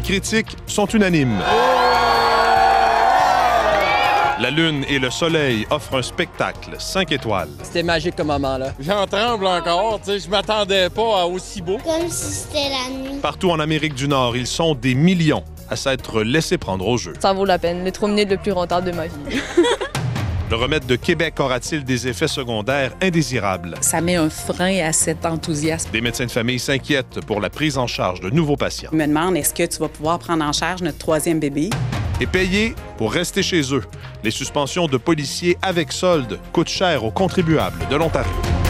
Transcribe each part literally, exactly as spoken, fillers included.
critiques sont unanimes. La Lune et le Soleil offrent un spectacle cinq étoiles. C'était magique comme moment, là. J'en tremble encore, tu sais, je m'attendais pas à aussi beau. Comme si c'était la nuit. Partout en Amérique du Nord, ils sont des millions à s'être laissés prendre au jeu. Ça vaut la peine, les trois minutes le plus rentable de ma vie. Le remède de Québec aura-t-il des effets secondaires indésirables? Ça met un frein à cet enthousiasme. Des médecins de famille s'inquiètent pour la prise en charge de nouveaux patients. Ils me demandent, est-ce que tu vas pouvoir prendre en charge notre troisième bébé? Et payer pour rester chez eux. Les suspensions de policiers avec solde coûtent cher aux contribuables de l'Ontario.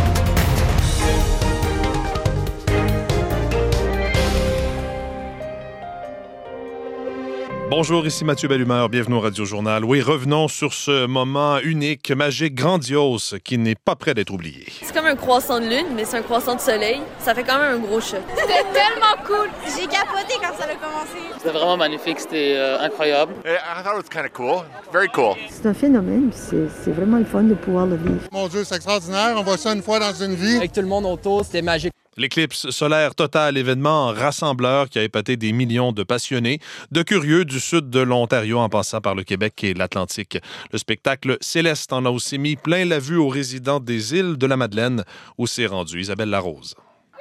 Bonjour, ici Mathieu Bellumeur, bienvenue au Radio-Journal. Oui, revenons sur ce moment unique, magique, grandiose, qui n'est pas prêt d'être oublié. C'est comme un croissant de lune, mais c'est un croissant de soleil. Ça fait quand même un gros choc. C'était tellement cool. J'ai capoté quand ça a commencé. C'était vraiment magnifique, c'était euh, incroyable. I thought it was kind of cool, very cool. C'est un phénomène, c'est, c'est vraiment le fun de pouvoir le vivre. Mon Dieu, c'est extraordinaire, on voit ça une fois dans une vie. Avec tout le monde autour, c'était magique. L'éclipse solaire totale, événement rassembleur qui a épaté des millions de passionnés, de curieux du sud de l'Ontario en passant par le Québec et l'Atlantique. Le spectacle Céleste en a aussi mis plein la vue aux résidents des îles de la Madeleine où s'est rendue Isabelle Larose.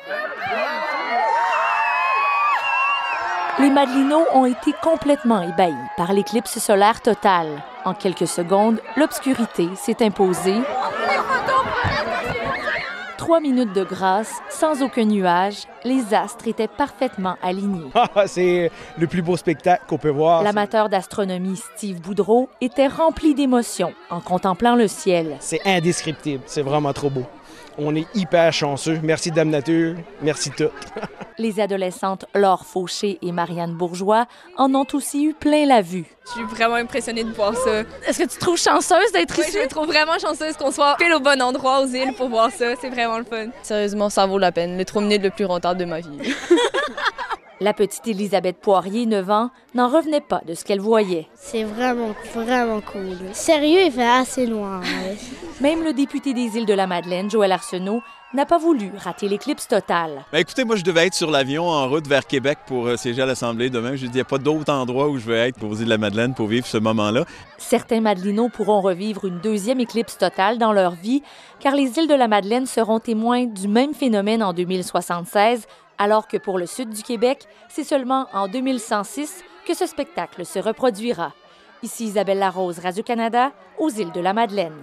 Les Madelinots ont été complètement ébahis par l'éclipse solaire totale. En quelques secondes, l'obscurité s'est imposée. Trois minutes de grâce, sans aucun nuage, les astres étaient parfaitement alignés. C'est le plus beau spectacle qu'on peut voir. L'amateur d'astronomie Steve Boudreau était rempli d'émotions en contemplant le ciel. C'est indescriptible, c'est vraiment trop beau. On est hyper chanceux. Merci Dame Nature, merci tout. Les adolescentes Laure Fauché et Marianne Bourgeois en ont aussi eu plein la vue. Je suis vraiment impressionnée de voir ça. Est-ce que tu trouves chanceuse d'être Oui, ici? je me trouve vraiment chanceuse qu'on soit pile au bon endroit aux îles pour voir ça. C'est vraiment le fun. Sérieusement, ça vaut la peine. Les trois minutes le plus rentable de ma vie. La petite Élisabeth Poirier, neuf ans, n'en revenait pas de ce qu'elle voyait. C'est vraiment, vraiment cool. Sérieux, il fait assez loin. Ouais. Même le député des îles de la Madeleine, Joël Arsenault, n'a pas voulu rater l'éclipse totale. Ben écoutez, moi, je devais être sur l'avion en route vers Québec pour euh, siéger à l'Assemblée demain. Je dis, il n'y a pas d'autre endroit où je veux être qu'aux îles de la Madeleine pour vivre ce moment-là. Certains Madelinots pourront revivre une deuxième éclipse totale dans leur vie, car les îles de la Madeleine seront témoins du même phénomène en deux mille soixante-seize, alors que pour le sud du Québec, c'est seulement en deux mille cent six que ce spectacle se reproduira. Ici Isabelle Larose, Radio-Canada, aux îles de la Madeleine.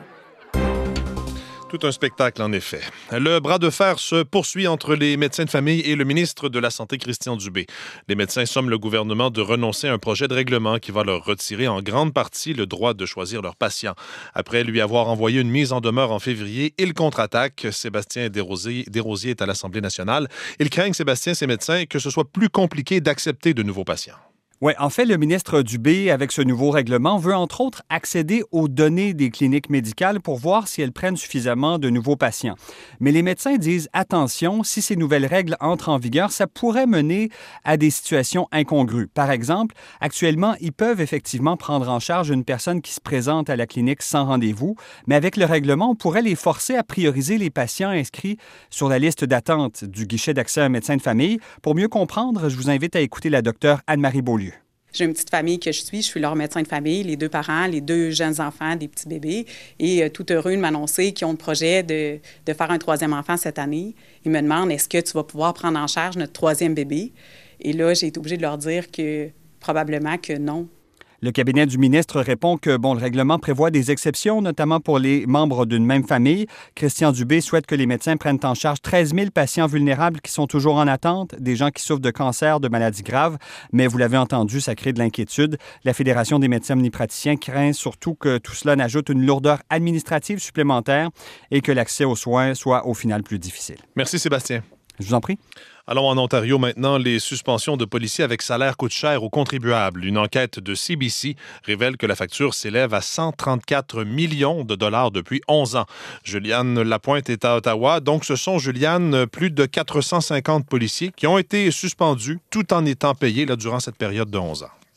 Tout un spectacle, en effet. Le bras de fer se poursuit entre les médecins de famille et le ministre de la Santé, Christian Dubé. Les médecins somment le gouvernement de renoncer à un projet de règlement qui va leur retirer en grande partie le droit de choisir leurs patients. Après lui avoir envoyé une mise en demeure en février, il contre-attaque. Sébastien Desrosiers, Desrosiers est à l'Assemblée nationale. Il craint, Sébastien, ces médecins, que ce soit plus compliqué d'accepter de nouveaux patients. Oui, en fait, le ministre Dubé, avec ce nouveau règlement, veut entre autres accéder aux données des cliniques médicales pour voir si elles prennent suffisamment de nouveaux patients. Mais les médecins disent attention, si ces nouvelles règles entrent en vigueur, ça pourrait mener à des situations incongrues. Par exemple, actuellement, ils peuvent effectivement prendre en charge une personne qui se présente à la clinique sans rendez-vous, mais avec le règlement, on pourrait les forcer à prioriser les patients inscrits sur la liste d'attente du guichet d'accès à un médecin de famille. Pour mieux comprendre, je vous invite à écouter la docteure Anne-Marie Beaulieu. J'ai une petite famille que je suis, je suis leur médecin de famille, les deux parents, les deux jeunes enfants, des petits bébés, et euh, tout heureux de m'annoncer qu'ils ont le projet de, de faire un troisième enfant cette année. Ils me demandent, est-ce que tu vas pouvoir prendre en charge notre troisième bébé? Et là, j'ai été obligée de leur dire que probablement que non. Le cabinet du ministre répond que bon, le règlement prévoit des exceptions, notamment pour les membres d'une même famille. Christian Dubé souhaite que les médecins prennent en charge treize mille patients vulnérables qui sont toujours en attente, des gens qui souffrent de cancer, de maladies graves. Mais vous l'avez entendu, ça crée de l'inquiétude. La Fédération des médecins omnipraticiens craint surtout que tout cela n'ajoute une lourdeur administrative supplémentaire et que l'accès aux soins soit au final plus difficile. Merci Sébastien. Je vous en prie. Allons en Ontario maintenant. Les suspensions de policiers avec salaire coûtent cher aux contribuables. Une enquête de C B C révèle que la facture s'élève à cent trente-quatre millions de dollars depuis onze ans. Juliane Lapointe est à Ottawa. Donc, ce sont, Juliane, plus de quatre cent cinquante policiers qui ont été suspendus tout en étant payés là, durant cette période de onze ans.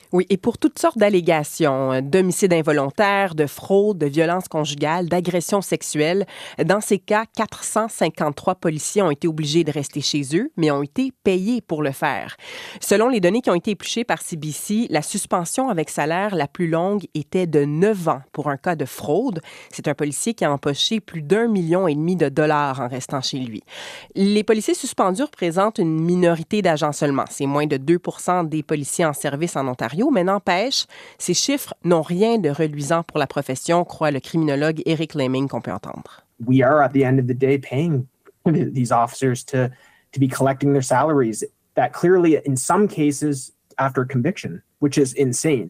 Oui, et pour toutes sortes d'allégations, d'homicide involontaire, de fraude, de violence conjugale, d'agression sexuelle. Dans ces cas, quatre cent cinquante-trois policiers ont été obligés de rester chez eux, mais ont été payés pour le faire. Selon les données qui ont été épluchées par C B C, la suspension avec salaire la plus longue était de neuf ans pour un cas de fraude. C'est un policier qui a empoché plus d'un million et demi de dollars en restant chez lui. Les policiers suspendus représentent une minorité d'agents seulement. C'est moins de deux pour cent des policiers en service en Ontario. Mais n'empêche, ces chiffres n'ont rien de reluisant pour la profession, croit le criminologue Eric Leming qu'on peut entendre. We are at the end of the day paying these officers to to be collecting their salaries. That clearly, in some cases, after conviction, which is insane.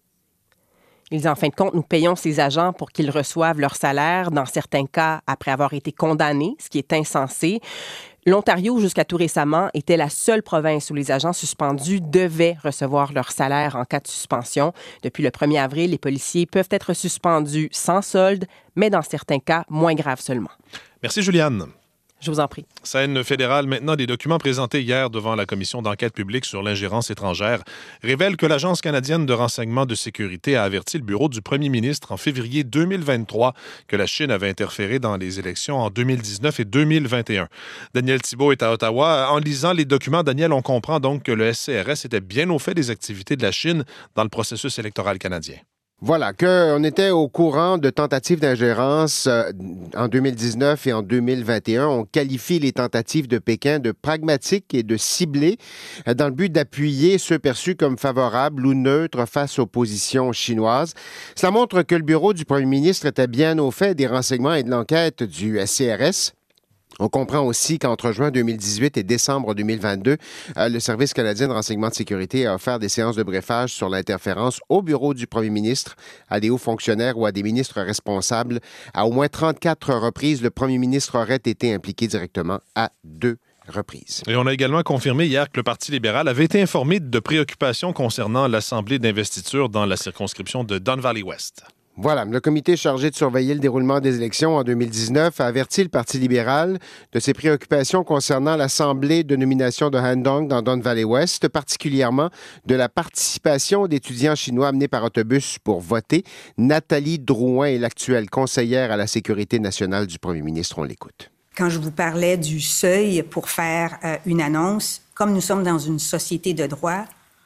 Ils disent, en fin de compte, nous payons ces agents pour qu'ils reçoivent leur salaire, dans certains cas, après avoir été condamnés, ce qui est insensé. L'Ontario, jusqu'à tout récemment, était la seule province où les agents suspendus devaient recevoir leur salaire en cas de suspension. Depuis le premier avril, les policiers peuvent être suspendus sans solde, mais dans certains cas, moins graves seulement. Merci, Juliane. Je vous en prie. Scène fédérale maintenant. Des documents présentés hier devant la commission d'enquête publique sur l'ingérence étrangère révèlent que l'Agence canadienne de renseignement de sécurité a averti le bureau du premier ministre en février deux mille vingt-trois que la Chine avait interféré dans les élections en deux mille dix-neuf et deux mille vingt et un. Daniel Thibault est à Ottawa. En lisant les documents, Daniel, on comprend donc que le S C R S était bien au fait des activités de la Chine dans le processus électoral canadien. Voilà, qu'on était au courant de tentatives d'ingérence euh, en deux mille dix-neuf et en deux mille vingt et un. On qualifie les tentatives de Pékin de pragmatiques et de ciblées euh, dans le but d'appuyer ceux perçus comme favorables ou neutres face aux positions chinoises. Cela montre que le bureau du premier ministre était bien au fait des renseignements et de l'enquête du S C R S. On comprend aussi qu'entre juin deux mille dix-huit et décembre deux mille vingt-deux, euh, le Service canadien de renseignement de sécurité a offert des séances de briefage sur l'interférence au bureau du premier ministre, à des hauts fonctionnaires ou à des ministres responsables. À au moins trente-quatre reprises, le premier ministre aurait été impliqué directement à deux reprises. Et on a également confirmé hier que le Parti libéral avait été informé de préoccupations concernant l'Assemblée d'investiture dans la circonscription de Don Valley West. Voilà, le comité chargé de surveiller le déroulement des élections en deux mille dix-neuf a averti le Parti libéral de ses préoccupations concernant l'Assemblée de nomination de Handong dans Don Valley West, particulièrement de la participation d'étudiants chinois amenés par autobus pour voter. Nathalie Drouin est l'actuelle conseillère à la sécurité nationale du premier ministre. On l'écoute. Quand je vous parlais du seuil pour faire euh, une annonce, comme nous sommes dans une société de droit,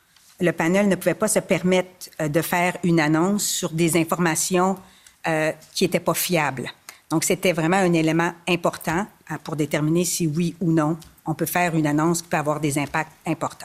le panel ne pouvait pas se permettre euh, de faire une annonce sur des informations euh, qui n'étaient pas fiables. Donc, c'était vraiment un élément important euh, pour déterminer si oui ou non on peut faire une annonce qui peut avoir des impacts importants.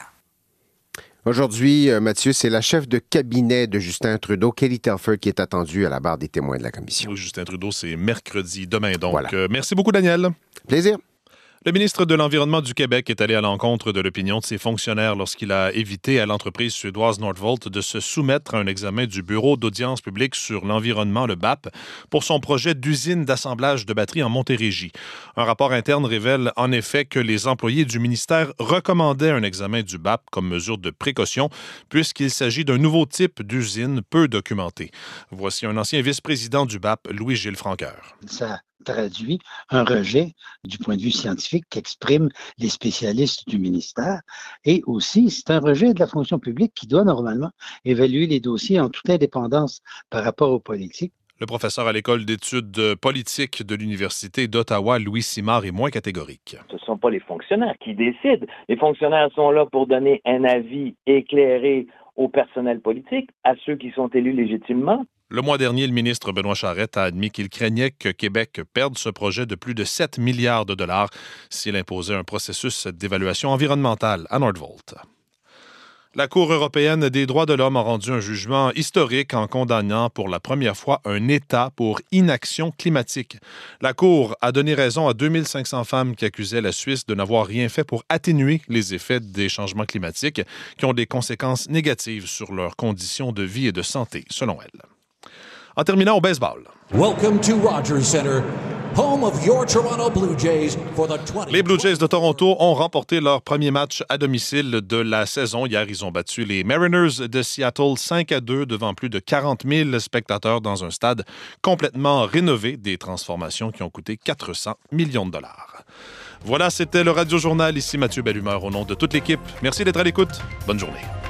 Aujourd'hui, euh, Mathieu, c'est la chef de cabinet de Justin Trudeau, Kelly Telford, qui est attendue à la barre des témoins de la commission. Oui, Justin Trudeau, c'est mercredi, demain donc. Voilà. Euh, merci beaucoup, Daniel. Plaisir. Le ministre de l'Environnement du Québec est allé à l'encontre de l'opinion de ses fonctionnaires lorsqu'il a évité à l'entreprise suédoise Northvolt de se soumettre à un examen du Bureau d'audience publique sur l'environnement, le B A P, pour son projet d'usine d'assemblage de batteries en Montérégie. Un rapport interne révèle en effet que les employés du ministère recommandaient un examen du B A P comme mesure de précaution, puisqu'il s'agit d'un nouveau type d'usine peu documenté. Voici un ancien vice-président du B A P, Louis-Gilles Franqueur. Ça traduit un rejet du point de vue scientifique qu'expriment les spécialistes du ministère. Et aussi, c'est un rejet de la fonction publique qui doit normalement évaluer les dossiers en toute indépendance par rapport aux politiques. Le professeur à l'École d'études politiques de l'Université d'Ottawa, Louis Simard, est moins catégorique. Ce ne sont pas les fonctionnaires qui décident. Les fonctionnaires sont là pour donner un avis éclairé au personnel politique, à ceux qui sont élus légitimement. Le mois dernier, le ministre Benoît Charette a admis qu'il craignait que Québec perde ce projet de plus de sept milliards de dollars s'il imposait un processus d'évaluation environnementale à Northvolt. La Cour européenne des droits de l'homme a rendu un jugement historique en condamnant pour la première fois un État pour inaction climatique. La Cour a donné raison à deux mille cinq cents femmes qui accusaient la Suisse de n'avoir rien fait pour atténuer les effets des changements climatiques qui ont des conséquences négatives sur leurs conditions de vie et de santé, selon elles. En terminant au baseball. Welcome to Rogers Centre, home of your Toronto Blue Jays for the twenty. Les Blue Jays de Toronto ont remporté leur premier match à domicile de la saison. Hier, ils ont battu les Mariners de Seattle cinq à deux devant plus de quarante mille spectateurs dans un stade complètement rénové, des transformations qui ont coûté quatre cents millions de dollars. Voilà, c'était le Radio Journal. Ici Mathieu Bellumeur au nom de toute l'équipe. Merci d'être à l'écoute. Bonne journée.